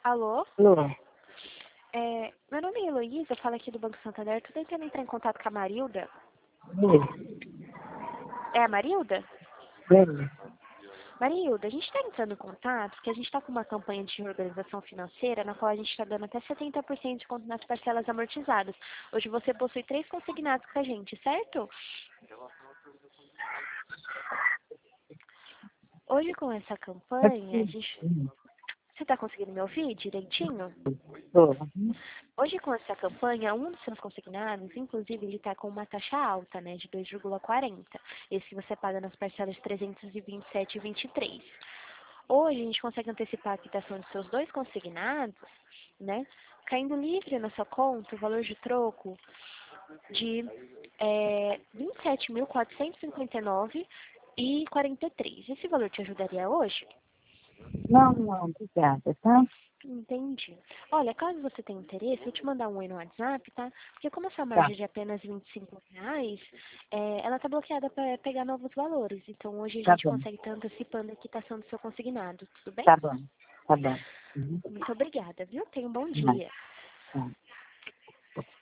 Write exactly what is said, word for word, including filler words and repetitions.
Alô? Alô? É, meu nome é Heloísa, eu falo aqui do Banco Santander. Tô tentando entrar em contato com a Marilda. É a Marilda? Sim. Marilda, a gente está entrando em contato porque a gente está com uma campanha de reorganização financeira na qual a gente está dando até setenta por cento de desconto nas parcelas amortizadas. Hoje você possui três consignados com a gente, certo? Hoje com essa campanha, a gente... Você está conseguindo me ouvir direitinho? Tô. Hoje, com essa campanha, um dos seus consignados, inclusive, ele está com uma taxa alta, né, de dois vírgula quarenta. Esse que você paga nas parcelas de trezentos e vinte e sete e vinte e três. Hoje, a gente consegue antecipar a quitação de seus dois consignados, né, caindo livre na sua conta o valor de troco de é, vinte e sete mil quatrocentos e cinquenta e nove reais e quarenta e três. Esse valor te ajudaria hoje? Não, não, obrigada, tá? Entendi. Olha, caso você tenha interesse, eu te mandar um oi no WhatsApp, tá? Porque como essa Tá, margem é de apenas vinte e cinco reais, é, ela tá bloqueada para pegar novos valores. Então hoje a tá gente bom, consegue estar antecipando a quitação do seu consignado, tudo bem? tá bom, tá bom. Uhum. Muito obrigada, viu? Tenha um bom Tá, dia. tá.